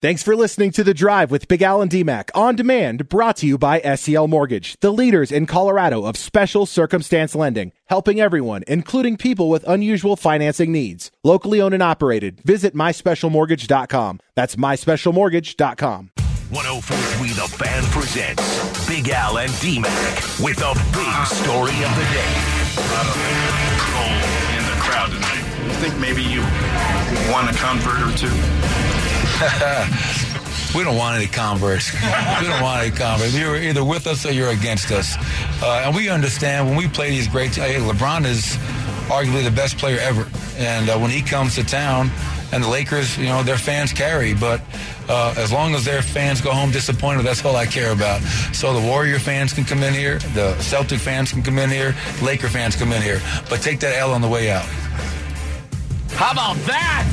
Thanks for listening to The Drive with Big Al and D-Mac on demand, brought to you by SCL Mortgage, the leaders in Colorado of special circumstance lending, helping everyone, including people with unusual financing needs. Locally owned and operated. Visit myspecialmortgage.com. That's myspecialmortgage.com. 104.3 The Fan presents Big Al and D-Mac with a big story of the day. A lot of control in the crowd tonight. I think maybe you won a convert or two. We don't want any converts. We don't want any converts. You're either with us or you're against us. And we understand when we play these great teams. Hey, LeBron is arguably the best player ever. And when he comes to town, and the Lakers, you know, their fans carry. But as long as their fans go home disappointed, that's all I care about. So the Warrior fans can come in here. The Celtic fans can come in here. Laker fans come in here. But take that L on the way out. How about that?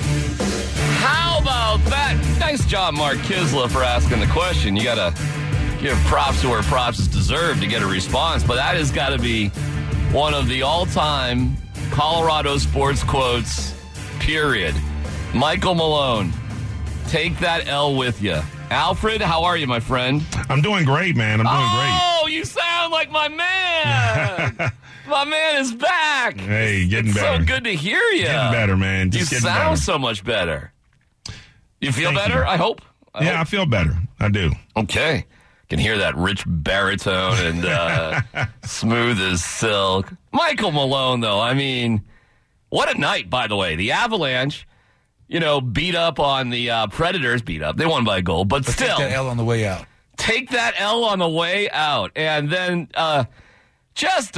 How about that? Nice job, Mark Kisla, for asking the question. You got to give props to where props is deserved to get a response. But that has got to be one of the all-time Colorado sports quotes, period. Michael Malone, take that L with you. Alfred, how are you, my friend? I'm doing great, man. I'm doing great. Oh, you sound like my man. My man is back. Hey, getting better. So good to hear you. Getting better, man. You sound so much better. You feel better, I hope? I feel better. I do. Okay. Can hear that rich baritone and smooth as silk. Michael Malone, though, I mean, what a night, by the way. The Avalanche, you know, beat up on the Predators. Beat up. They won by a goal, but still. Take that L on the way out. Take that L on the way out. And then just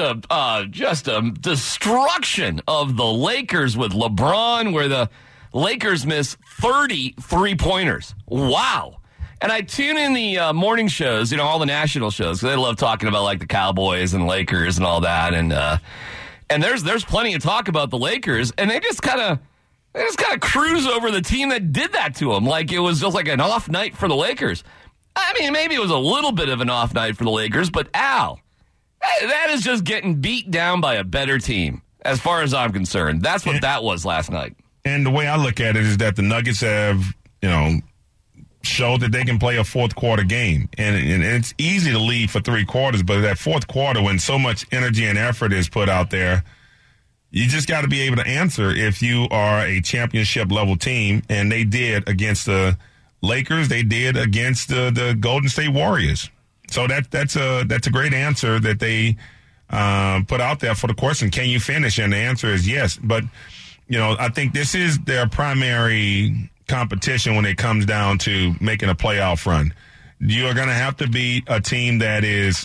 a destruction of the Lakers with LeBron, where the Lakers miss 30 three-pointers. Wow. And I tune in the morning shows, you know, all the national shows, because they love talking about, like, the Cowboys and Lakers and all that. And there's plenty of talk about the Lakers, and they just kind of cruise over the team that did that to them, like it was just like an off night for the Lakers. I mean, maybe it was a little bit of an off night for the Lakers, but Al, that is just getting beat down by a better team, as far as I'm concerned. That's what that was last night. And the way I look at it is that the Nuggets have, you know, showed that they can play a fourth quarter game. And it's easy to lead for three quarters, but that fourth quarter, when so much energy and effort is put out there, you just got to be able to answer if you are a championship level team. And they did against the Lakers. They did against the Golden State Warriors. So that's a great answer that they put out there for the question, can you finish? And the answer is yes. But, you know, I think this is their primary competition when it comes down to making a playoff run. You are going to have to beat a team that is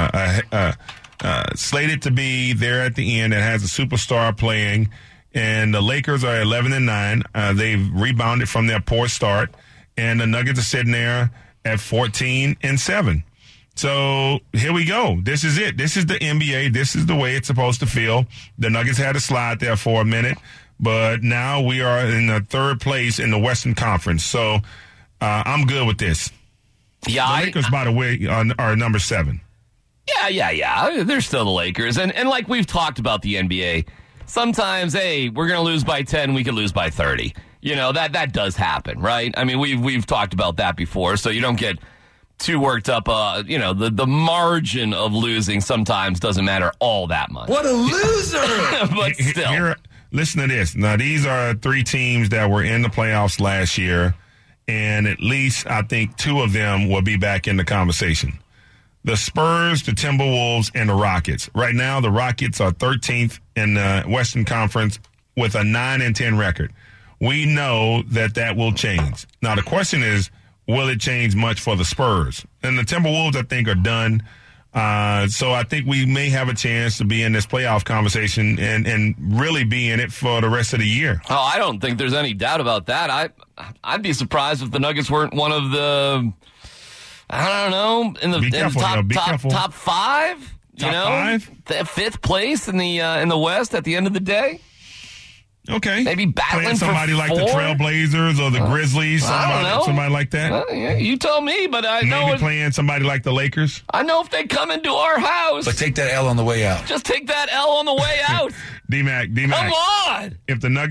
slated to be there at the end, that has a superstar playing. And the Lakers are 11-9. They've rebounded from their poor start. And the Nuggets are sitting there at 14-7. So here we go. This is it. This is the NBA. This is the way it's supposed to feel. The Nuggets had a slide there for a minute, but now we are in the third place in the Western Conference. So I'm good with this. Yeah, the Lakers, by the way, are number 7. Yeah. They're still the Lakers. And like we've talked about the NBA, sometimes, hey, we're going to lose by 10, we could lose by 30. You know, that does happen, right? I mean, we've talked about that before, so you don't get too worked up. You know, the margin of losing sometimes doesn't matter all that much. What a loser! But still. Listen to this. Now, these are 3 teams that were in the playoffs last year, and at least I think 2 of them will be back in the conversation. The Spurs, the Timberwolves, and the Rockets. Right now, the Rockets are 13th in the Western Conference with a 9-10 record. We know that will change. Now, the question is, will it change much for the Spurs? And the Timberwolves, I think, are done. So I think we may have a chance to be in this playoff conversation and really be in it for the rest of the year. Oh, I don't think there's any doubt about that. I'd be surprised if the Nuggets weren't one of the, I don't know, in the top 5. Top 5? 5th place in the West at the end of the day. Okay. Maybe battling playing somebody for like 4? the Trailblazers or the Grizzlies, somebody like that. Yeah, you tell me, but I know. Maybe playing somebody like the Lakers. I know if they come into our house. But take that L on the way out. Just take that L on the way out. D-Mac. Come on. If the Nuggets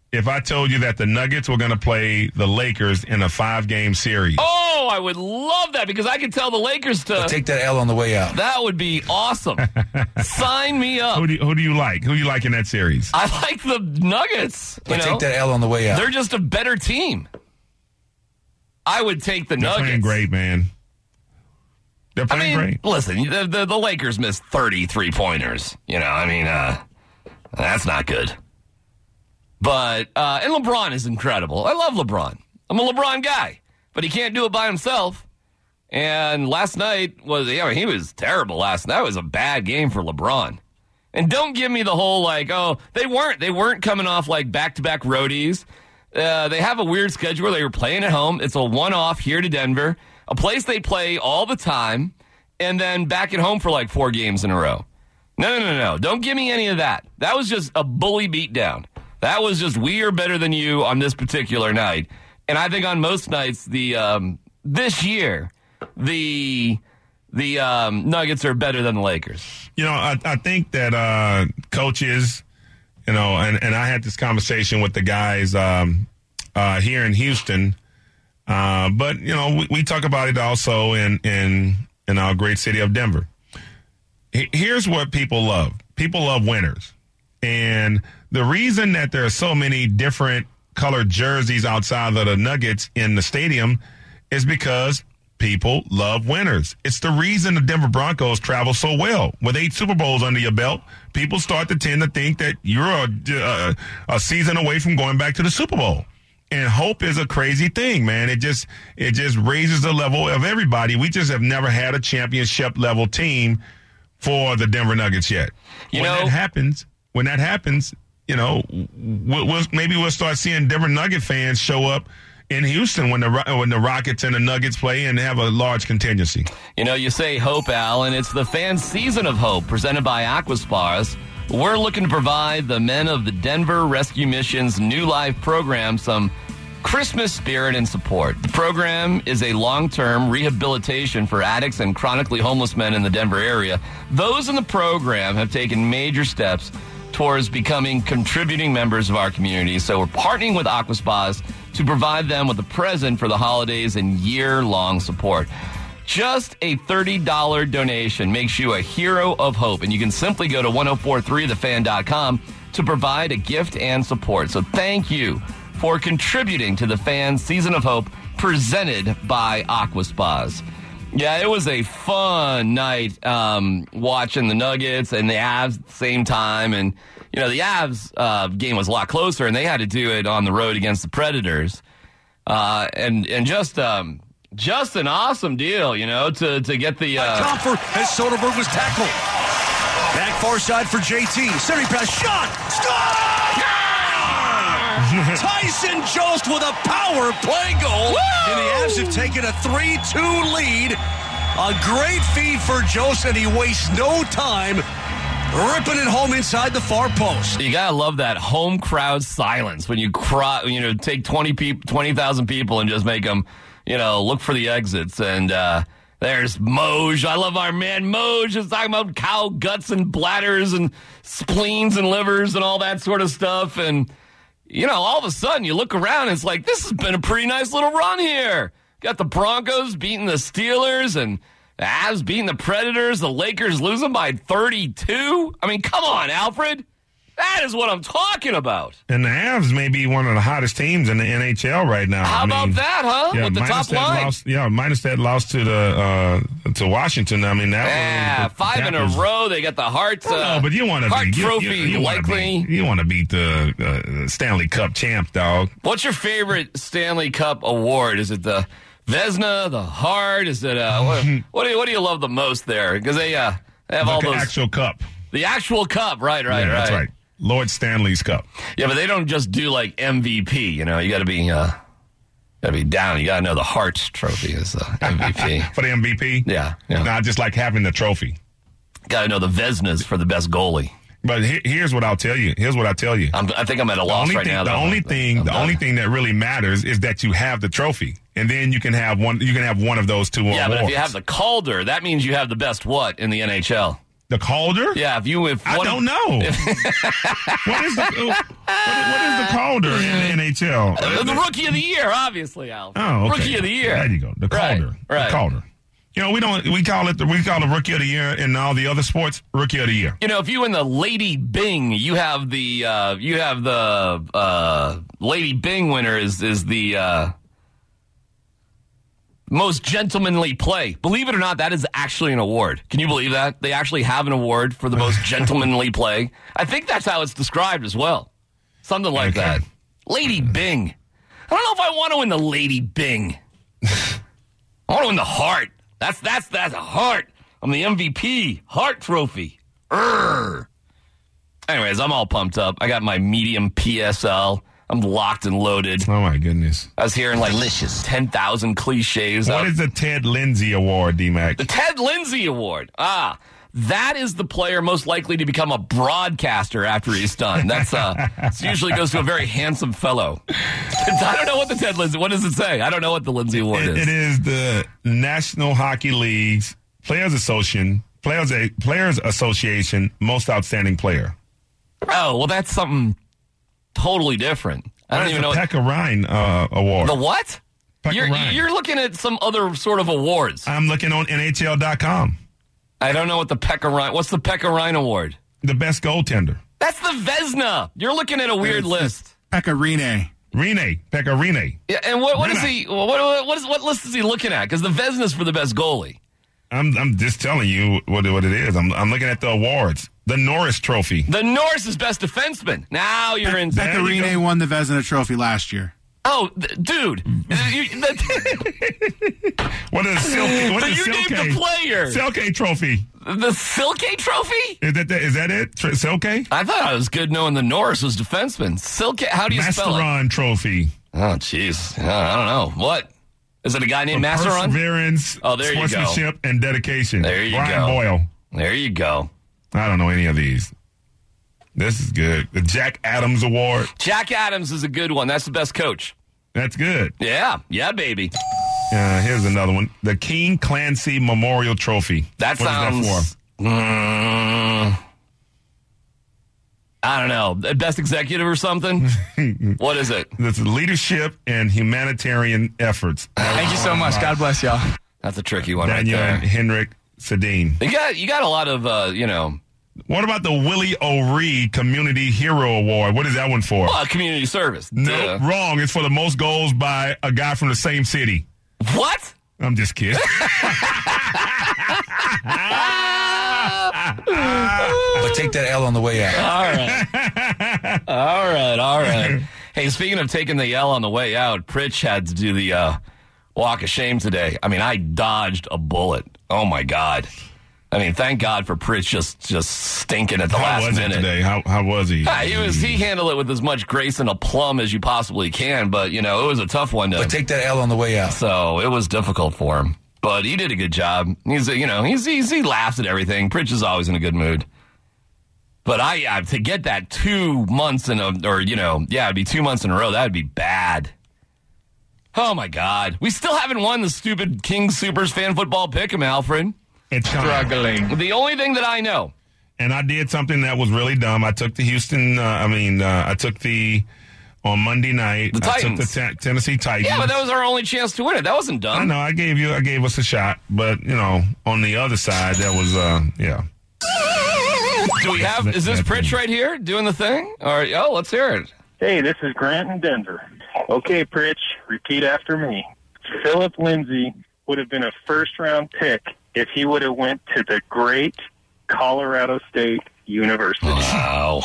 if I told you that the Nuggets were going to play the Lakers in a 5-game series? Oh, I would love that because I could tell the Lakers to Take that L on the way out. That would be awesome. Sign me up. Who do you like? Who do you like in that series? I like the Nuggets. Take that L on the way out. They're just a better team. I would take the Nuggets. They're playing great, man. They're playing great. Listen, the Lakers missed 33 pointers. That's not good. But and LeBron is incredible. I love LeBron. I'm a LeBron guy, but he can't do it by himself. And last night he was terrible last night. That was a bad game for LeBron. And don't give me the whole they weren't coming off like back-to-back roadies. They have a weird schedule. They were playing at home. It's a one-off here to Denver, a place they play all the time, and then back at home for like 4 games in a row. No. Don't give me any of that. That was just a bully beatdown. That was just we are better than you on this particular night. And I think on most nights, this year, the Nuggets are better than the Lakers. I think that coaches, and I had this conversation with the guys here in Houston, but we talk about it also in our great city of Denver. Here's what people love. People love winners. And the reason that there are so many different colored jerseys outside of the Nuggets in the stadium is because people love winners. It's the reason the Denver Broncos travel so well. With 8 Super Bowls under your belt, people start to tend to think that you're a season away from going back to the Super Bowl. And hope is a crazy thing, man. It just raises the level of everybody. We just have never had a championship level team for the Denver Nuggets yet. When that happens, we'll start seeing Denver Nugget fans show up in Houston when the Rockets and the Nuggets play and have a large contingency. You say hope, Al, and it's the fan season of hope presented by Aquaspas. We're looking to provide the men of the Denver Rescue Mission's New Life program some Christmas spirit and support. The program is a long-term rehabilitation for addicts and chronically homeless men in the Denver area. Those in the program have taken major steps towards becoming contributing members of our community. So we're partnering with Aquaspas to provide them with a present for the holidays and year-long support. Just a $30 donation makes you a hero of hope, and you can simply go to 1043thefan.com to provide a gift and support. So thank you for contributing to the Fan Season of Hope presented by Aquaspas. Yeah, it was a fun night watching the Nuggets and the Avs at the same time. And, the Avs game was a lot closer, and they had to do it on the road against the Predators. And just an awesome deal, to get the... Comfort as Soderberg was tackled. Back far side for JT. Centering pass, shot! Score! Tyson Jost with a power play goal. Woo! And the Avs have taken a 3-2 lead. A great feed for Jost, and he wastes no time ripping it home inside the far post. You gotta love that home crowd silence when you take 20,000 people and just make them, look for the exits. And there's Moj. I love our man Moj. Just talking about cow guts and bladders and spleens and livers and all that sort of stuff. And all of a sudden you look around and it's like, this has been a pretty nice little run here. Got the Broncos beating the Steelers and the Avs beating the Predators. The Lakers losing by 32. I mean, come on, Alfred. That is what I'm talking about. And the Avs may be one of the hottest teams in the NHL right now. How about that, huh? Yeah, with the top line? Minus that loss to Washington. I mean, that was 5 in a row. They got the Hart but you want to Hart Trophy, likely. You want to beat the Stanley Cup champ, dog. What's your favorite Stanley Cup award? Is it the Vezina, the Hart? Is it what do you love the most there? Because they have all those actual cup. The actual cup, right. That's right. Lord Stanley's Cup. Yeah, but they don't just do like MVP. You got to be down. You got to know the Hart Trophy is the MVP. For the MVP? Yeah. Not just like having the trophy. Got to know the Vezinas for the best goalie. But here's what I'll tell you. I think I'm at a loss right now. The only thing that really matters is that you have the trophy, and then you can have one. You can have one of those two. Yeah, awards. but if you have the Calder, that means you have the best what in the NHL? The Calder? Yeah, I don't know. What is the Calder in NHL? The Rookie of the Year, obviously, Al. Oh, okay. Rookie of the Year. There you go. The Calder. Right. The Calder. You know, we call it Rookie of the Year in all the other sports. Rookie of the Year. You know, if you win the Lady Bing, you have the Lady Bing winner is the most gentlemanly play. Believe it or not, that is actually an award. Can you believe that? They actually have an award for the most gentlemanly play. I think that's how it's described as well. Something like that. Lady Bing. I don't know if I want to win the Lady Bing. I want to win the Hart. That's a Hart. I'm the MVP. Hart Trophy. Urgh. Anyways, I'm all pumped up. I got my medium PSL. I'm locked and loaded. Oh, my goodness. I was hearing like 10,000 cliches. What is the Ted Lindsay Award, D-Mac? The Ted Lindsay Award. That is the player most likely to become a broadcaster after he's done. That's it usually goes to a very handsome fellow. I don't know what the Ted Lindsay, what does it say? I don't know what the Lindsay Award is. It is the National Hockey League's Players Association Most Outstanding Player. Oh, well, that's something totally different. I don't even know. The Pekka Ryan Award. The what? Pekka Ryan. You're looking at some other sort of awards. I'm looking on NHL.com. I don't know what the Pekka Ryan. What's the Pekka Ryan Award? The best goaltender. That's the Vezina. You're looking at a weird list. Pekka Rinne. Pekka Rinne. Yeah, and what is he? What list is he looking at? Because the Vezina's for the best goalie. I'm just telling you what it is. I'm looking at the awards. The Norris Trophy. The Norris is best defenseman. Now you're in. Pekka Rinne won the Vezina Trophy last year. Oh, dude. What is Silke? What is you Silke? named the player. Silke Trophy. The Silke Trophy? Is that it? Silke? I thought I was good knowing the Norris was defenseman. Silke, how do you spell it? Masteron Trophy. Oh, jeez. I don't know. What? Is it a guy named Masteron? Perseverance, there you go. sportsmanship, and dedication. There you Brian go. Boyle. There you go. I don't know any of these. This is good. The Jack Adams Award. Jack Adams is a good one. That's the best coach. That's good. Yeah, baby. Here's another one. The King Clancy Memorial Trophy. That what sounds. Is that for? I don't know. Best executive or something? What is it? This is leadership and humanitarian efforts. Thank you so much. God bless y'all. That's a tricky one Daniel right and there. Henrik Sedin. You got a lot of What about the Willie O'Ree Community Hero Award? What is that one for? community service. No, wrong. It's for the most goals by a guy from the same city. What? I'm just kidding. But take that L on the way out. All right. Hey, speaking of taking the L on the way out, Pritch had to do the walk of shame today. I mean, I dodged a bullet. Oh, my God. I mean, thank God for Pritch just stinking at the last minute. How was it today? How was he? He handled it with as much grace and aplomb as you possibly can, but, it was a tough one. But take that L on the way out. So it was difficult for him. But he did a good job. He laughs at everything. Pritch is always in a good mood. But to get that 2 months it'd be 2 months in a row, that would be bad. Oh, my God. We still haven't won the stupid King Supers fan football pick'em, Alfred. It's Struggling. The only thing that I know. And I did something that was really dumb. I took the on Monday night. The Titans. I took the Tennessee Titans. Yeah, but that was our only chance to win it. That wasn't dumb. I know. I gave us a shot. But, on the other side, that was, yeah. Do we have, is this Pritch right here doing the thing? Let's hear it. Hey, this is Grant in Denver. Okay, Pritch, repeat after me. Philip Lindsay would have been a first-round pick if he would have went to the great Colorado State University. Wow.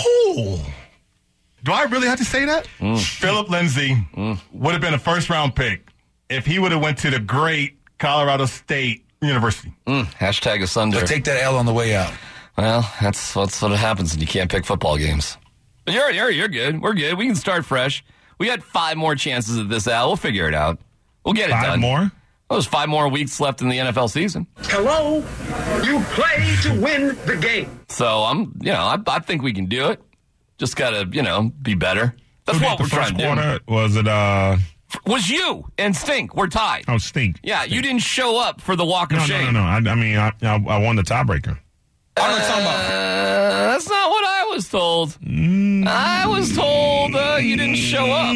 Do I really have to say that? Philip Lindsay would have been a first-round pick if he would have went to the great Colorado State University. Hashtag asunder. But take that L on the way out. Well, that's what happens when you can't pick football games. But you're good. We're good. We can start fresh. We got 5 more chances at this, Al. We'll figure it out. We'll get it done. 5 more? Well, there's 5 more weeks left in the NFL season. Hello, you play to win the game. So I think we can do it. Just gotta, be better. That's what we're trying to do. Was it Was you and Stink. We're tied. Oh, Stink. Yeah, you didn't show up for the walk of shame. No. I won the tiebreaker. I don't know what you're talking about. That's not what I was told. I was told you didn't show up.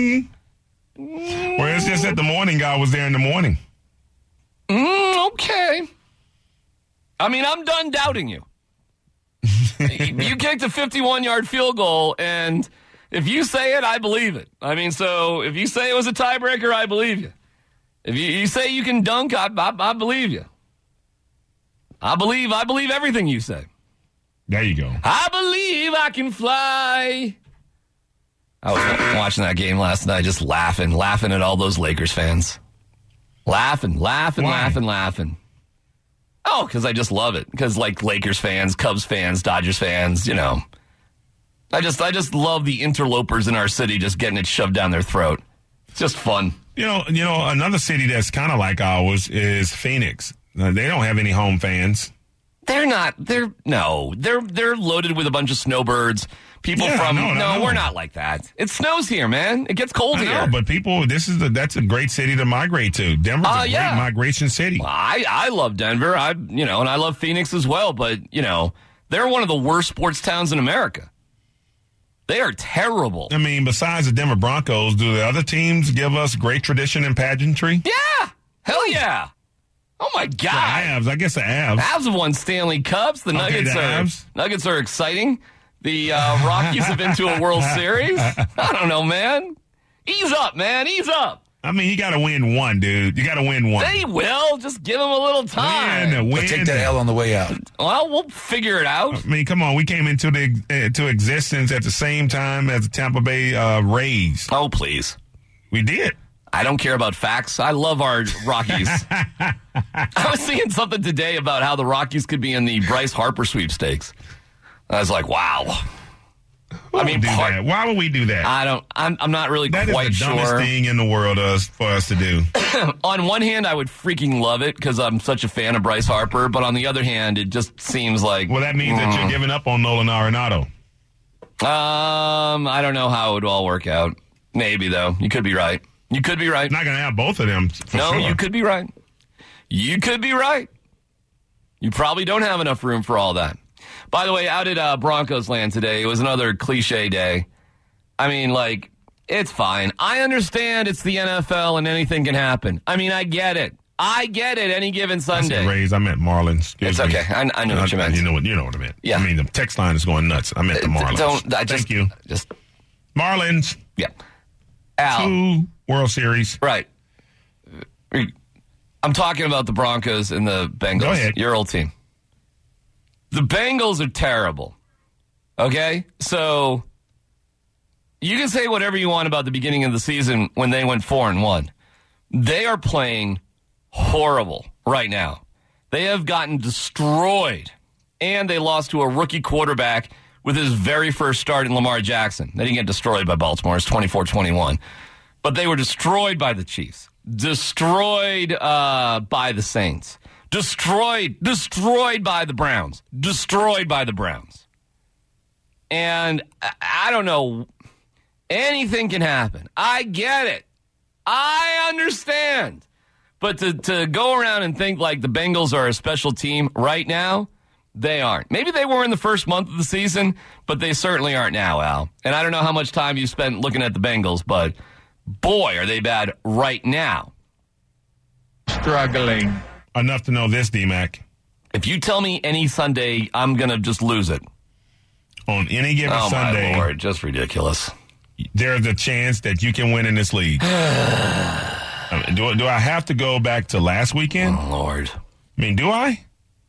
Well, it's just that the morning guy was there in the morning. Okay. I mean, I'm done doubting you. You kicked a 51-yard field goal, and if you say it, I believe it. I mean, so if you say it was a tiebreaker, I believe you. If you say you can dunk, I believe you. I believe everything you say. There you go. I believe I can fly. I was watching that game last night, just laughing at all those Lakers fans. Laughing. Oh, because I just love it. Because, like, Lakers fans, Cubs fans, Dodgers fans, you know. I just love the interlopers in our city just getting it shoved down their throat. It's just fun. You know, another city that's kind of like ours is Phoenix. They don't have any home fans. They're loaded with a bunch of snowbirds. People we're not like that. It snows here, man. It gets cold here. But that's a great city to migrate to. Denver's a great migration city. Well, I love Denver. And I love Phoenix as well. But they're one of the worst sports towns in America. They are terrible. I mean, besides the Denver Broncos, do the other teams give us great tradition and pageantry? Yeah, hell yeah. Oh, my God. The Avs. I guess the Avs. Avs have won Stanley Cups. The Nuggets are exciting. The Rockies have been to a World Series. I don't know, man. Ease up, man. Ease up. I mean, you got to win one, dude. You got to win one. They will. Just give them a little time. But take that L on the way out. Well, we'll figure it out. I mean, come on. We came into existence at the same time as the Tampa Bay Rays. Oh, please. We did. I don't care about facts. I love our Rockies. I was seeing something today about how the Rockies could be in the Bryce Harper sweepstakes. I was like, wow. Why would we do that? I'm not really quite sure. That is the dumbest thing in the world for us to do. On one hand, I would freaking love it because I'm such a fan of Bryce Harper. But on the other hand, it just seems like... Well, that means that you're giving up on Nolan Arenado. I don't know how it would all work out. Maybe, though. You could be right. You could be right. Not going to have both of them, for sure. You could be right. You could be right. You probably don't have enough room for all that. By the way, out at Broncos land today, it was another cliche day. I mean, like, it's fine. I understand it's the NFL and anything can happen. I mean, I get it. Any given Sunday. I said Rays. I meant Marlins. It's okay. I know what you meant. You know what I meant. Yeah. I mean, the text line is going nuts. I meant the Marlins. Thank you. Marlins. Yeah. Al. 2 World Series. Right. I'm talking about the Broncos and the Bengals. Go ahead. Your old team. The Bengals are terrible. Okay? So you can say whatever you want about the beginning of the season when they went 4-1. They are playing horrible right now. They have gotten destroyed. And they lost to a rookie quarterback with his very first start in Lamar Jackson. They didn't get destroyed by Baltimore. It's 24-21. But they were destroyed by the Chiefs. Destroyed by the Saints. Destroyed by the Browns. Destroyed by the Browns. And I don't know. Anything can happen. I get it. I understand. But to go around and think like the Bengals are a special team right now, they aren't. Maybe they were in the first month of the season, but they certainly aren't now, Al. And I don't know how much time you spent looking at the Bengals, but boy, are they bad right now. Struggling. Enough to know this, D-Mac. If you tell me any Sunday, I'm going to just lose it. On any given Sunday. Oh, my Lord, just ridiculous. There's a chance that you can win in this league. Do I have to go back to last weekend? Oh, Lord. I mean, do I?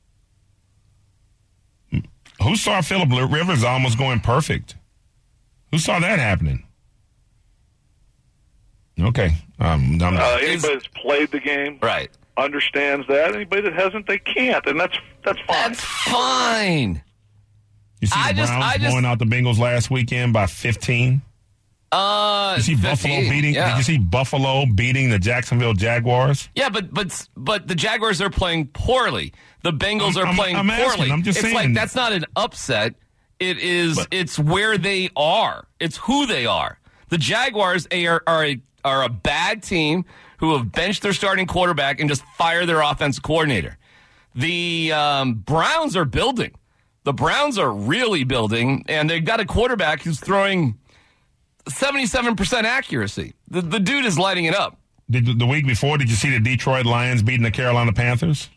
Who saw Phillip Rivers almost going perfect? Who saw that happening? Okay. Anybody that's played the game right understands that. Anybody that hasn't, they can't, and that's fine. That's fine. You see the Browns blowing out the Bengals last weekend by 15? Did you see 15, Buffalo beating? Yeah. Did you see Buffalo beating the Jacksonville Jaguars? Yeah, but the Jaguars are playing poorly. The Bengals are playing poorly. Asking, I'm just saying. Like that's not an upset. It is. It's where they are. It's who they are. The Jaguars are a bad team who have benched their starting quarterback and just fired their offensive coordinator. The Browns are building. The Browns are really building, and they've got a quarterback who's throwing 77% accuracy. The dude is lighting it up. The week before, did you see the Detroit Lions beating the Carolina Panthers?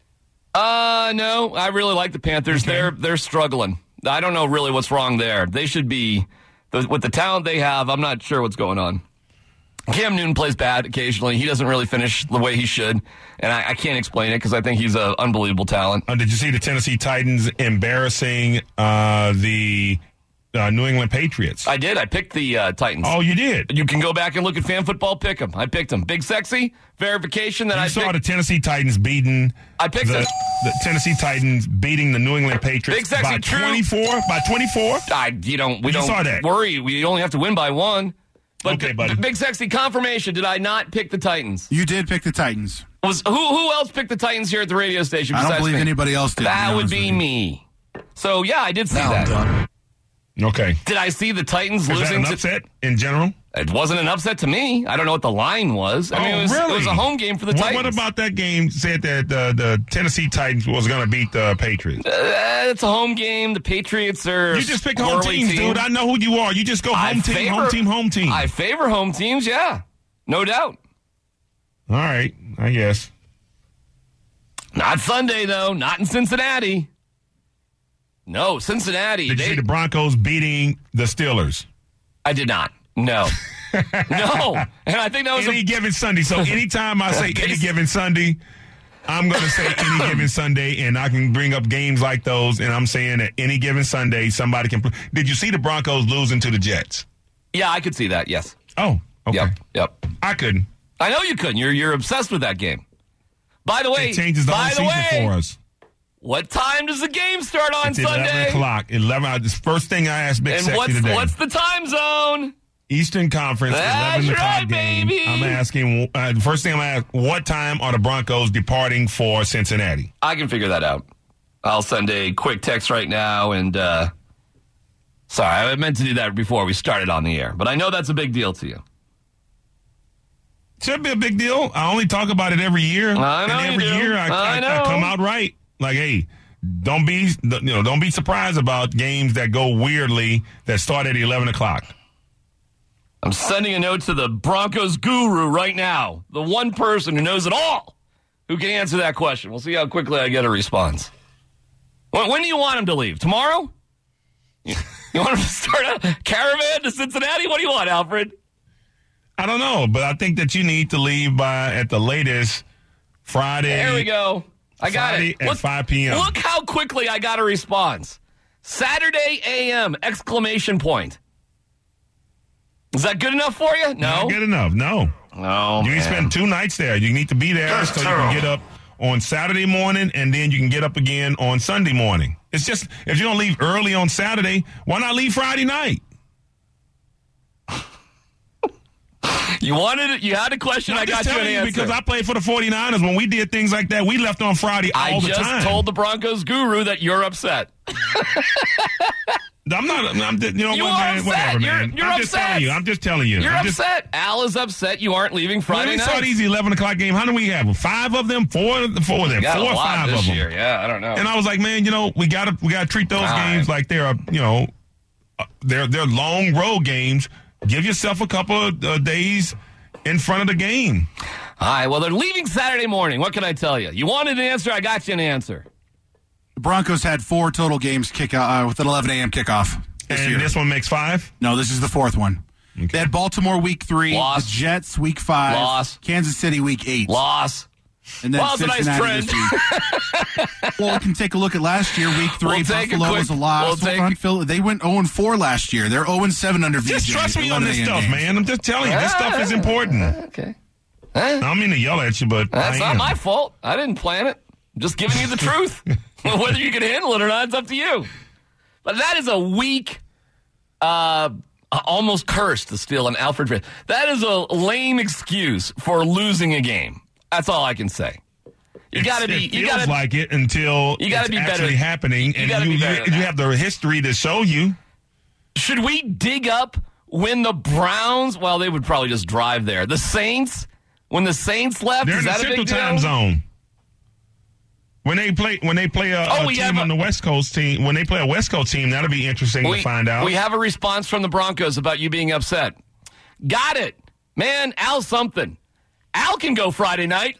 No. I really like the Panthers. Okay. They're struggling. I don't know really what's wrong there. They should be, with the talent they have, I'm not sure what's going on. Cam Newton plays bad occasionally. He doesn't really finish the way he should, and I can't explain it because I think he's an unbelievable talent. Did you see the Tennessee Titans embarrassing the New England Patriots? I did. I picked the Titans. Oh, you did? You can go back and look at Fan Football. Pick them. I picked them. Big Sexy verification that I saw the Tennessee Titans beating. I picked the Tennessee Titans beating the New England Patriots Big Sexy, by 24. By 24. We don't saw that. worry. We only have to win by one. But okay, buddy. Big Sexy confirmation. Did I not pick the Titans? You did pick the Titans. Who else picked the Titans here at the radio station? I don't believe anybody else did. That would be me. So yeah, I did see that. Okay. Did I see the Titans losing? Is that an upset in general? It wasn't an upset to me. I don't know what the line was. I mean, it was a home game for the Titans. What about that game said that the Tennessee Titans was going to beat the Patriots? It's a home game. The Patriots are You just pick home teams, dude. I know who you are. You just go home team. I favor home teams, yeah. No doubt. All right, I guess. Not Sunday, though. Not in Cincinnati. No, Cincinnati. Did you see the Broncos beating the Steelers? I did not. No. No. And I think that was any given Sunday. So anytime I say any given Sunday, I'm going to say any given Sunday, and I can bring up games like those, and I'm saying that any given Sunday, somebody can. Did you see the Broncos losing to the Jets? Yeah, I could see that, yes. Oh, okay. Yep. I couldn't. I know you couldn't. You're obsessed with that game. By the way, it changes the whole season for us. What time does the game start on Sunday? 11 o'clock. 11. This first thing I asked Big Sexy today. What's the time zone? Eastern Conference, That's 11 o'clock right, game. Baby. I'm asking, the first thing I'm asking, what time are the Broncos departing for Cincinnati? I can figure that out. I'll send a quick text right now, and sorry, I meant to do that before we started on the air, but I know that's a big deal to you. Should be a big deal. I only talk about it every year. I know and every you do. year I come out right. Like, hey, don't be surprised about games that go weirdly that start at 11 o'clock. I'm sending a note to the Broncos guru right now, the one person who knows it all, who can answer that question. We'll see how quickly I get a response. When do you want him to leave? Tomorrow? You want him to start a caravan to Cincinnati? What do you want, Alfred? I don't know, but I think that you need to leave by, at the latest, Friday. There we go. I got Friday it. At 5 p.m. Look how quickly I got a response. Saturday a.m., exclamation point. Is that good enough for you? No. Not good enough, no. No, you can spend 2 nights there. You need to be there so you can get up on Saturday morning, and then you can get up again on Sunday morning. It's just, if you don't leave early on Saturday, why not leave Friday night? You had a question, I got you an answer. Because I played for the 49ers. When we did things like that, we left on Friday all the time. I just told the Broncos guru that you're upset. I'm not. You know what, man? Whatever, man. I'm just telling you. You're upset. Al is upset you aren't leaving Friday night. We saw these 11 o'clock games. How do we have? 5 of them? 4 of them? 4 or 5 of them? Year. Yeah, I don't know. And I was like, man, we gotta treat those games like they're they're long road games. Give yourself a couple of days in front of the game. All right, well, they're leaving Saturday morning. What can I tell you? You wanted an answer, I got you an answer. The Broncos had 4 total games with an 11 a.m. kickoff this one makes 5? No, this is the 4th one. Okay. They had Baltimore week 3, Loss. the Jets week 5, Loss. Kansas City week 8. Loss. And then Cincinnati a nice trend. This week. Well, we can take a look at last year, week 3. Buffalo was a loss. They went 0-4 last year. They're 0-7 under VJ. Just trust me on this stuff, man. I'm just telling you, this stuff is important. Okay. I don't mean to yell at you, but that's not my fault. I didn't plan it. I'm just giving you the truth. Whether you can handle it or not, it's up to you. But that is a weak, almost cursed to steal an Alfred. That is a lame excuse for losing a game. That's all I can say. You got to be. It feels like it until it's actually happening, and you have the history to show you. Should we dig up when the Browns? Well, they would probably just drive there. The Saints, when the Saints left, they're is in the that Central a big Time deal? Zone. When they play a team on the West Coast team, when they play a West Coast team, that'll be interesting to find out. We have a response from the Broncos about you being upset. Got it. Man, Al something. Al can go Friday night.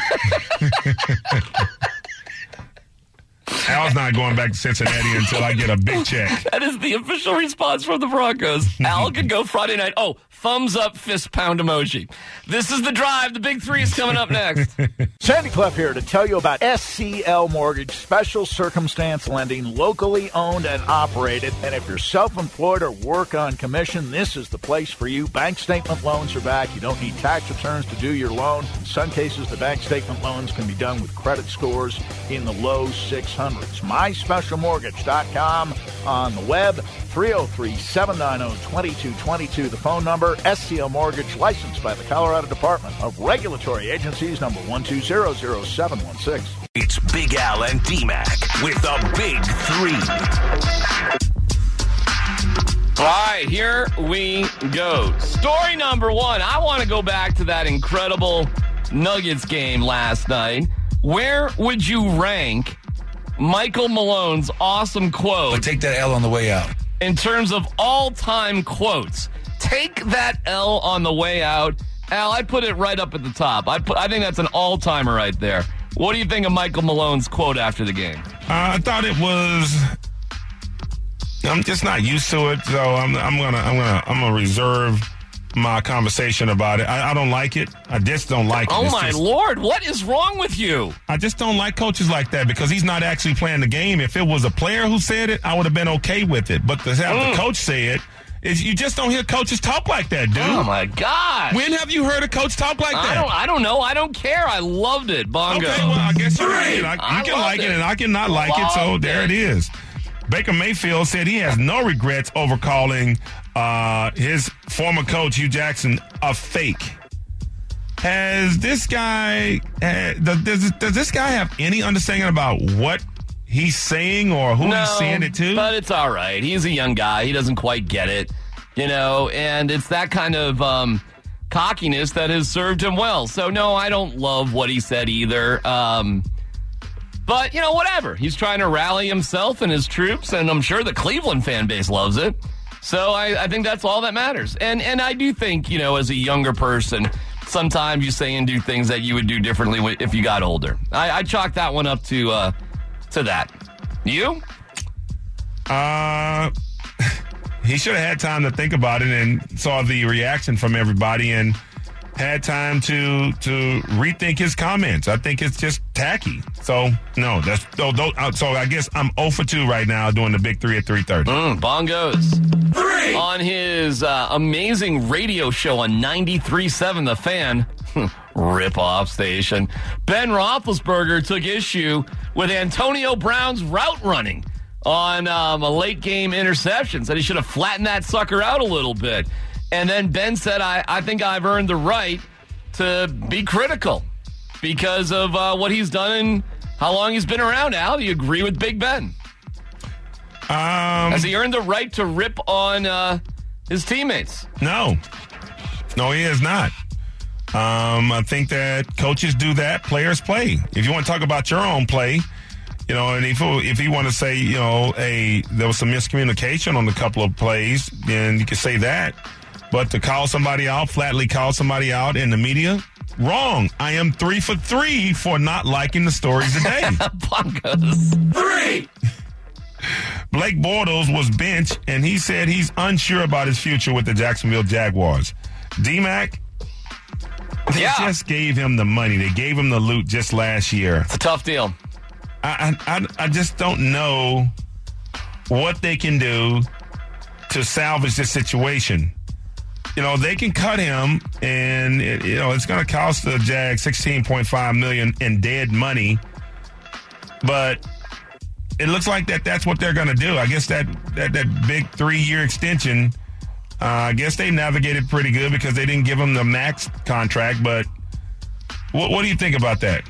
Al's not going back to Cincinnati until I get a big check. That is the official response from the Broncos. Al can go Friday night. Oh, thumbs up, fist pound emoji. This is The Drive. The Big Three is coming up next. Sandy Clough here to tell you about SCL Mortgage, special circumstance lending, locally owned and operated. And if you're self-employed or work on commission, this is the place for you. Bank statement loans are back. You don't need tax returns to do your loan. In some cases, the bank statement loans can be done with credit scores in the low 600s. MySpecialMortgage.com on the web, 303-790-2222, the phone number. SCL Mortgage, licensed by the Colorado Department of Regulatory Agencies, number 1200716. It's Big Al and D-Mac with the Big Three. All right, here we go. Story number one. I want to go back to that incredible Nuggets game last night. Where would you rank Michael Malone's awesome quote? But take that L on the way out. In terms of all-time quotes, take that L on the way out. Al, I'd put it right up at the top. I think that's an all-timer right there. What do you think of Michael Malone's quote after the game? I thought it was. I'm just not used to it, so I'm gonna reserve my conversation about it. I don't like it. I just don't like it. Oh, my Lord. What is wrong with you? I just don't like coaches like that because he's not actually playing the game. If it was a player who said it, I would have been okay with it. But to have the coach say it, you just don't hear coaches talk like that, dude. Oh, my God. When have you heard a coach talk like that? I don't know. I don't care. I loved it, Bongo. Okay, well, I guess you're right. You can like it and I cannot like it, so there it is. Baker Mayfield said he has no regrets over calling his former coach, Hugh Jackson, a fake. Has this guy, does this guy have any understanding about what he's saying or who he's saying it to? But it's all right. He's a young guy. He doesn't quite get it, and it's that kind of cockiness that has served him well. So, no, I don't love what he said either. But, whatever. He's trying to rally himself and his troops, and I'm sure the Cleveland fan base loves it. So I think that's all that matters. And I do think, as a younger person, sometimes you say and do things that you would do differently if you got older. I chalk that one up to that. You? He should have had time to think about it and saw the reaction from everybody and had time to rethink his comments. I think it's just tacky. So, no, so I guess I'm 0 for 2 right now doing the Big Three at 3:30. Bongos. 3. On his amazing radio show on 93.7 The Fan, rip-off station, Ben Roethlisberger took issue with Antonio Brown's route running on a late-game interception. Said he should have flattened that sucker out a little bit. And then Ben said, I think I've earned the right to be critical because of what he's done and how long he's been around. Al, do you agree with Big Ben? Has he earned the right to rip on his teammates? No, he has not. I think that coaches do that, players play. If you want to talk about your own play, and if you want to say, there was some miscommunication on a couple of plays, then you can say that. But to flatly call somebody out in the media, wrong. I am 3 for 3 for not liking the stories today. Bongos. 3. Blake Bortles was benched, and he said he's unsure about his future with the Jacksonville Jaguars. D-Mac, they just gave him the money. They gave him the loot just last year. It's a tough deal. I just don't know what they can do to salvage this situation. They can cut him, and it's going to cost the Jags $16.5 million in dead money. But it looks like that's what they're going to do. I guess that big 3-year extension. I guess they navigated pretty good because they didn't give him the max contract. But what do you think about that?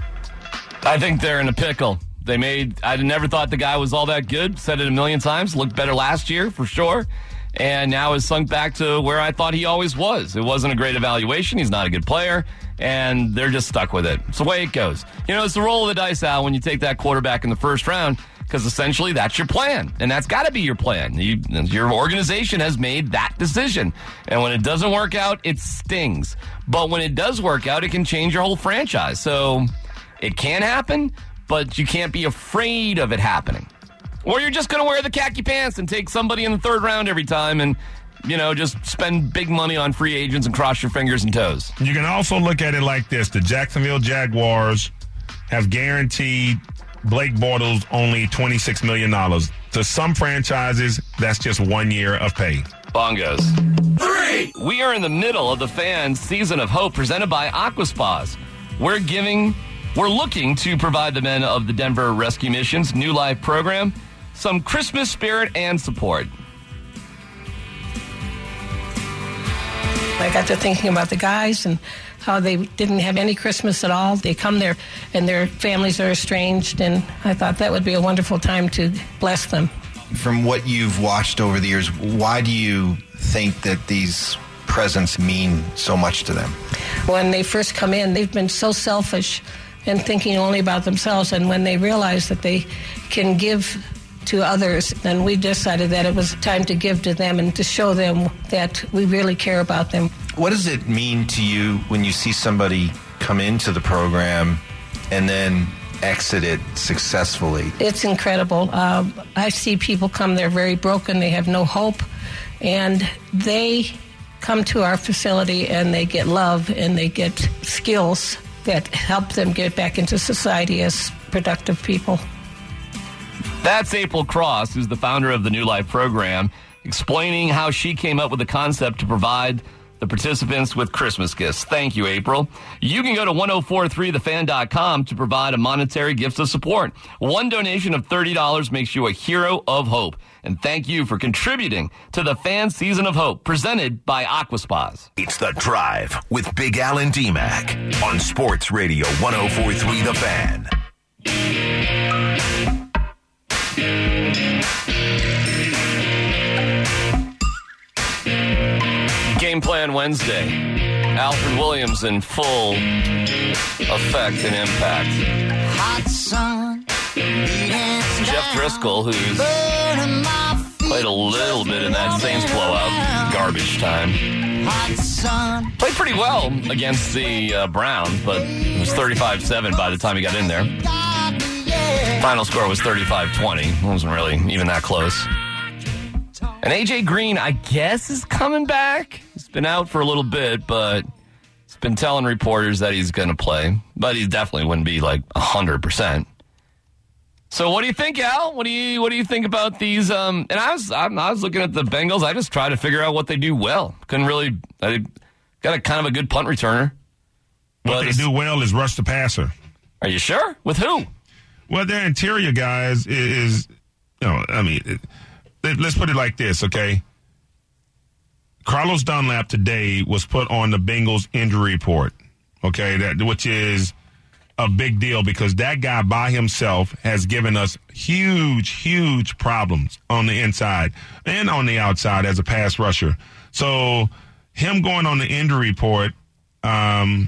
I think they're in a pickle. I never thought the guy was all that good. Said it a million times. Looked better last year for sure. And now has sunk back to where I thought he always was. It wasn't a great evaluation. He's not a good player. and they're just stuck with it. It's the way it goes. It's the roll of the dice, Al, when you take that quarterback in the first round, because essentially that's your plan, and that's got to be your plan. Your organization has made that decision, and when it doesn't work out, it stings. But when it does work out, it can change your whole franchise. So it can happen, but you can't be afraid of it happening. Or you're just going to wear the khaki pants and take somebody in the third round every time and, just spend big money on free agents and cross your fingers and toes. You can also look at it like this. The Jacksonville Jaguars have guaranteed Blake Bortles only $26 million. To some franchises, that's just 1 year of pay. Bongos. 3! We are in the middle of the Fans Season of Hope presented by Aquaspas. We're looking to provide the men of the Denver Rescue Mission's New Life program some Christmas spirit and support. I got to thinking about the guys and how they didn't have any Christmas at all. They come there and their families are estranged, and I thought that would be a wonderful time to bless them. From what you've watched over the years, why do you think that these presents mean so much to them? When they first come in, they've been so selfish and thinking only about themselves, and when they realize that they can give to others, then we decided that it was time to give to them and to show them that we really care about them. What does it mean to you when you see somebody come into the program and then exit it successfully? It's incredible. I see people come there very broken. They have no hope, and they come to our facility and they get love and they get skills that help them get back into society as productive people. That's April Cross, who's the founder of the New Life program, explaining how she came up with the concept to provide the participants with Christmas gifts. Thank you, April. You can go to 1043thefan.com to provide a monetary gift of support. One donation of $30 makes you a hero of hope. And thank you for contributing to the Fan Season of Hope, presented by Aquaspas. It's The Drive with Big Al and D-Mac on Sports Radio 1043 The Fan. Game Plan Wednesday. Alfred Williams in full effect and impact. Hot sun. Jeff Driscoll, who's played a little bit in that Saints blowout, garbage time. Played pretty well against the Browns, but it was 35-7 by the time he got in there. Final score was 35-20. It wasn't really even that close. And A.J. Green, I guess, is coming back. He's been out for a little bit, but he's been telling reporters that he's going to play. But he definitely wouldn't be like 100%. So what do you think, Al? What do you think about these? And I was looking at the Bengals. I just try to figure out what they do well. Couldn't really. They got a kind of a good punt returner. What they do well is rush the passer. Are you sure? With who? Well, their interior guys is let's put it like this, okay? Carlos Dunlap today was put on the Bengals injury report, okay, which is a big deal because that guy by himself has given us huge problems on the inside and on the outside as a pass rusher. So him going on the injury report, that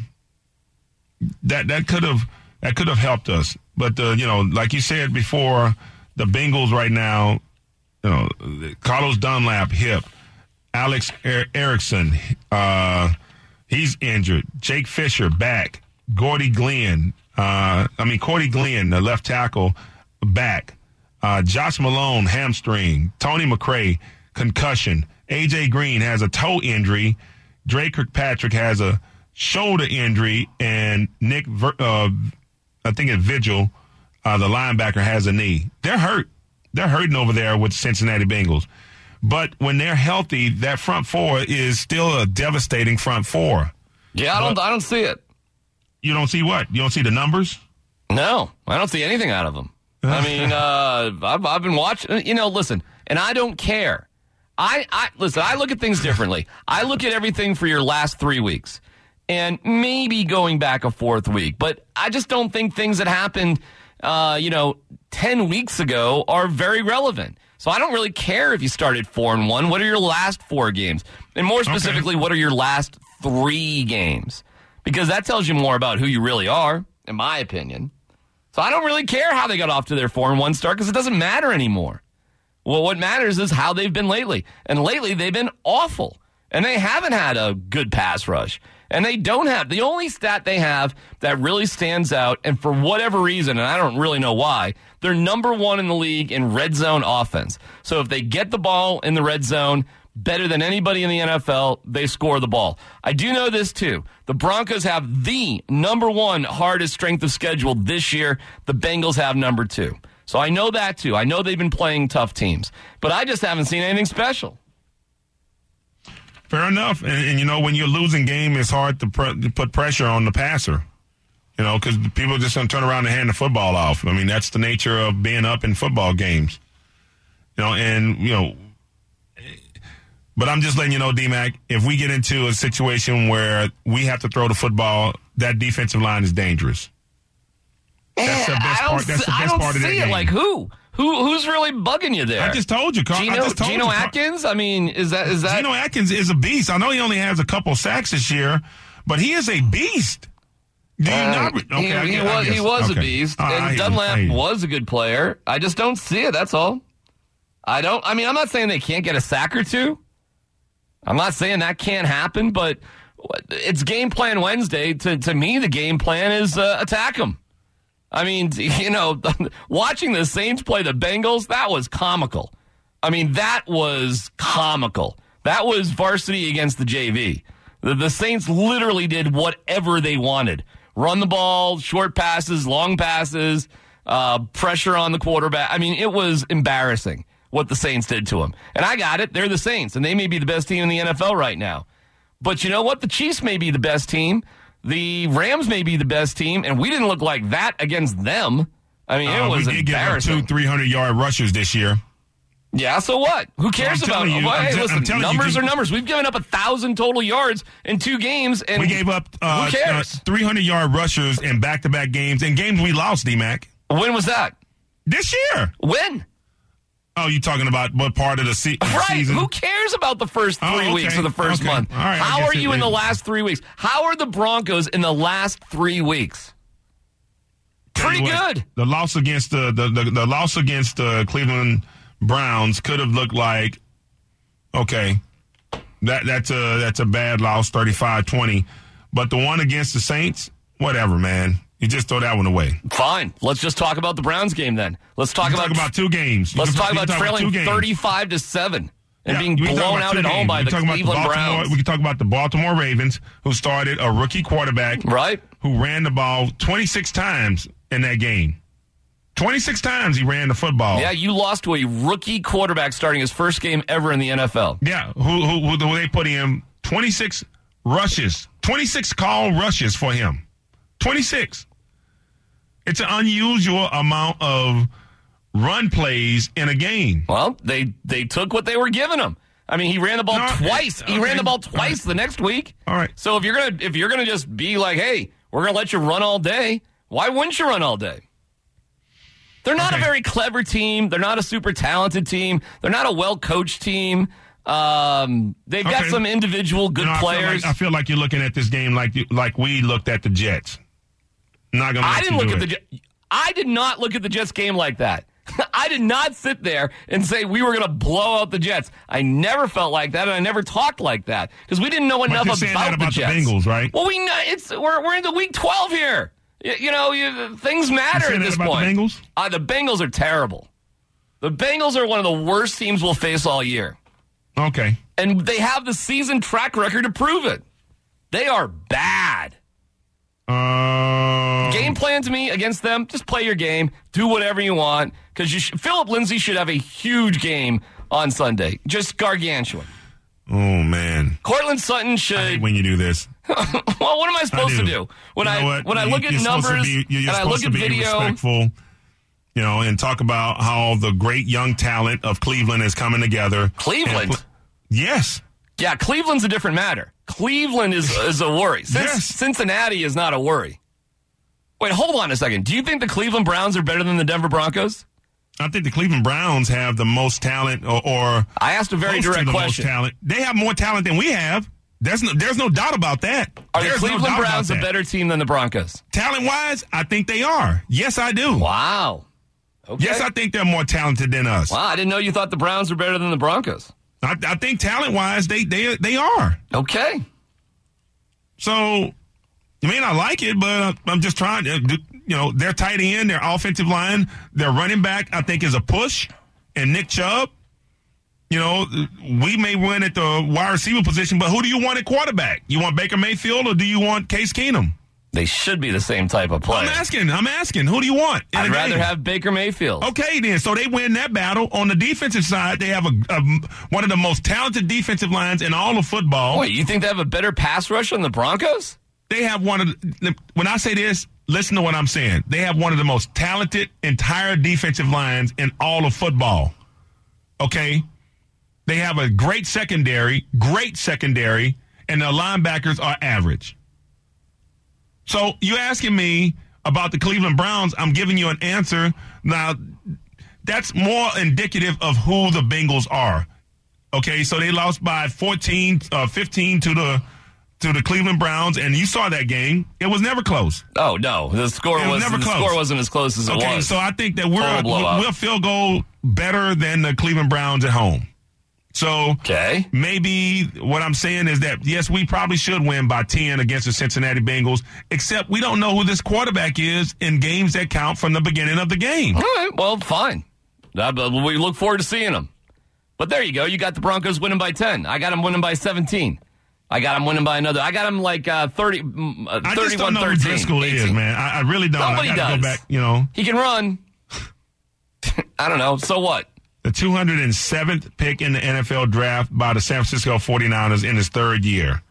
could have helped us. But like you said before, the Bengals right now, Carlos Dunlap hip, Alex Erickson, he's injured. Jake Fisher back. Cordy Glenn, the left tackle, back. Josh Malone, hamstring. Tony McRae, concussion. A.J. Green has a toe injury. Drake Kirkpatrick has a shoulder injury. And Nick, I think it's Vigil, the linebacker, has a knee. They're hurt. They're hurting over there with the Cincinnati Bengals. But when they're healthy, that front four is still a devastating front four. Yeah, I don't see it. You don't see what? You don't see the numbers? No, I don't see anything out of them. I mean, I've been watching. Listen, and I don't care. Listen. I look at things differently. I look at everything for your last 3 weeks, and maybe going back a fourth week. But I just don't think things that happened, 10 weeks ago are very relevant. So I don't really care if you started 4-1. What are your last 4 games? And more specifically, What are your last 3 games? because that tells you more about who you really are, in my opinion. So I don't really care how they got off to their 4-1 start because it doesn't matter anymore. Well, what matters is how they've been lately. And lately, they've been awful. And they haven't had a good pass rush. And they don't have. The only stat they have that really stands out, and for whatever reason, and I don't really know why, they're number 1 in the league in red zone offense. So if they get the ball in the red zone, better than anybody in the NFL, they score the ball. I do know this, too. The Broncos have the number 1 hardest strength of schedule this year. The Bengals have number 2. So I know that, too. I know they've been playing tough teams. But I just haven't seen anything special. Fair enough. And you know, when you're losing game, it's hard to put pressure on the passer, you know, because people are just going to turn around and hand the football off. I mean, that's the nature of being up in football games, you know, and, you know, but I'm just letting you know, D-Mac, if we get into a situation where we have to throw the football, that defensive line is dangerous. That's the best part. That's the best part of that game. Like who? Who's really bugging you there? I just told you, Carl. Geno Atkins? I mean, is that Geno Atkins is a beast. I know he only has a couple sacks this year, but he is a beast. Do you not? Okay, he was a beast, and Dunlap was a good player. I just don't see it. That's all. I'm not saying they can't get a sack or two. I'm not saying that can't happen, but it's Game Plan Wednesday. To me, the game plan is attack them. I mean, you know, watching the Saints play the Bengals, that was comical. I mean, that was comical. That was varsity against the JV. The Saints literally did whatever they wanted. Run the ball, short passes, long passes, pressure on the quarterback. I mean, it was embarrassing what the Saints did to them. And I got it. They're the Saints, and they may be the best team in the NFL right now. But you know what? The Chiefs may be the best team. The Rams may be the best team, and we didn't look like that against them. I mean, it was embarrassing. We did give up 2 300-yard rushers this year. Yeah, so what? Who cares about it? Hey, listen, numbers are numbers. We've given up 1,000 total yards in 2 games, and we gave up who cares? 300-yard rushers in back-to-back games, and games we lost, D-Mac. When was that? This year. When? Oh, you're talking about what part of the season? Right. Who cares about the first 3 weeks of the first month? Right, how are you in the last 3 weeks? How are the Broncos in the last 3 weeks? Pretty good. The loss against the loss against the Cleveland Browns could have looked like, okay, that's a bad loss, 35-20. But the one against the Saints, whatever, man. You just throw that one away. Fine. Let's just talk about the Browns game then. Let's talk about 2 games. Let's talk about trailing 35-7 and being blown out at home by the Cleveland Browns. We can talk about the Baltimore Ravens, who started a rookie quarterback, right? Who ran the ball 26 times in that game. 26 times he ran the football. Yeah, you lost to a rookie quarterback starting his first game ever in the NFL. Yeah, who they put in 26 rushes, 26 call rushes for him. 26. It's an unusual amount of run plays in a game. Well, they took what they were giving him. I mean, he ran the ball twice. He ran the ball twice the next week. All right. So if you're gonna just be like, hey, we're gonna let you run all day, why wouldn't you run all day? They're not a very clever team. They're not a super talented team. They're not a well-coached team. They've got some individual good players. I feel like you're looking at this game like we looked at the Jets. Not gonna. I did not look at the Jets game like that. I did not sit there and say we were going to blow out the Jets. I never felt like that, and I never talked like that because we didn't know enough about the Jets. The Bengals, right? Well, we know we're into week 12 here. You know, things matter at this point. The Bengals? The Bengals are terrible. The Bengals are one of the worst teams we'll face all year. Okay. And they have the season track record to prove it. They are bad. Game plan to me against them, just play your game, do whatever you want, because Philip Lindsay should have a huge game on Sunday, just gargantuan. Oh, man. Cortland Sutton should... I hate when you do this. Well, what am I supposed to do? When I look at numbers and I look at video... Respectful, you know, and talk about how the great young talent of Cleveland is coming together. Cleveland? Yes. Yeah, Cleveland's a different matter. Cleveland is a worry. Cincinnati is not a worry. Wait, hold on a second. Do you think the Cleveland Browns are better than the Denver Broncos? I think the Cleveland Browns have the most talent, or I asked a very direct question. They have more talent than we have. There's no doubt about that. Are the Cleveland Browns a better team than the Broncos? Talent-wise, I think they are. Yes, I do. Wow. Okay. Yes, I think they're more talented than us. Wow, I didn't know you thought the Browns were better than the Broncos. I think talent-wise, they are. Okay. So, I mean, I like it, but I'm just trying to, their tight end, their offensive line, their running back, I think is a push. And Nick Chubb, we may win at the wide receiver position, but who do you want at quarterback? You want Baker Mayfield or do you want Case Keenum? They should be the same type of player. I'm asking. Who do you want? I'd rather have Baker Mayfield. Okay, then. So they win that battle. On the defensive side, they have one of the most talented defensive lines in all of football. Wait, you think they have a better pass rush than the Broncos? They have one of the, when I say this, listen to what I'm saying. They have one of the most talented entire defensive lines in all of football. Okay? They have a great secondary, and their linebackers are average. So you're asking me about the Cleveland Browns. I'm giving you an answer. Now, that's more indicative of who the Bengals are. Okay, so they lost by 15 to the Cleveland Browns, and you saw that game. It was never close. Oh, no. The score wasn't as close as it was. Okay, so I think that we're field goal better than the Cleveland Browns at home. So maybe what I'm saying is that, yes, we probably should win by 10 against the Cincinnati Bengals, except we don't know who this quarterback is in games that count from the beginning of the game. All right, well, fine. We look forward to seeing them. But there you go. You got the Broncos winning by 10. I got them winning by 17. I got them winning by another. I got them like 31-13. I just don't know who Driscoll is, man. I really don't. Nobody I gotta does. Go back, He can run. I don't know. So what? The 207th pick in the NFL draft by the San Francisco 49ers in his third year.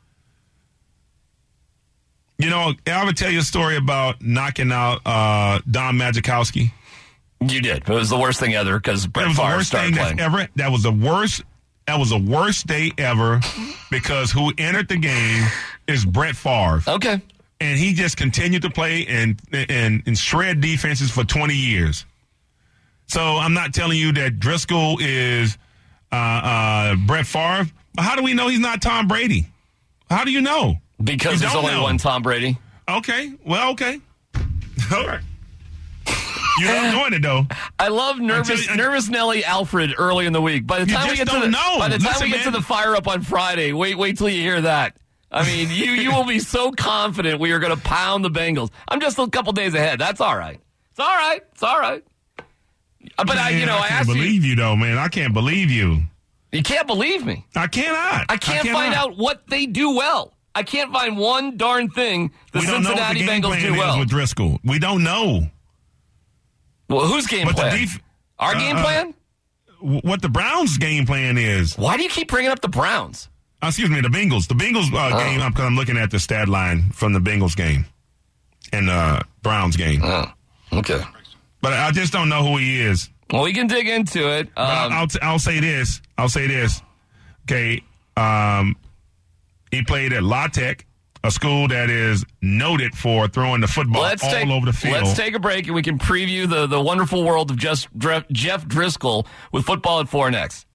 I would tell you a story about knocking out Don Majkowski. You did. It was the worst thing ever because Brett Favre started playing. That was the worst day ever because who entered the game is Brett Favre. Okay. And he just continued to play and shred defenses for 20 years. So I'm not telling you that Driscoll is Brett Favre. How do we know he's not Tom Brady? How do you know? Because there's only one Tom Brady. Okay. Well, okay. All right. You're not doing it, though. I love nervous Nelly Alfred early in the week. By the time we get to the fire up on Friday, wait till you hear that. I mean, you will be so confident we are going to pound the Bengals. I'm just a couple days ahead. That's all right. It's all right. But man, I can't believe you, though, man. I can't believe you. You can't believe me. I cannot. I can't find out what they do well. I can't find one darn thing the Cincinnati Bengals do well. With Driscoll, we don't know. Well, whose game plan? Our game plan? What the Browns' game plan is. Why do you keep bringing up the Browns? Excuse me, the Bengals. The Bengals game, because I'm looking at the stat line from the Bengals game and the Browns game. Oh, okay. But I just don't know who he is. Well, we can dig into it. I'll say this. Okay. He played at La Tech, a school that is noted for throwing the football all over the field. Let's take a break and we can preview the wonderful world of Jeff Driscoll with football at 4 next.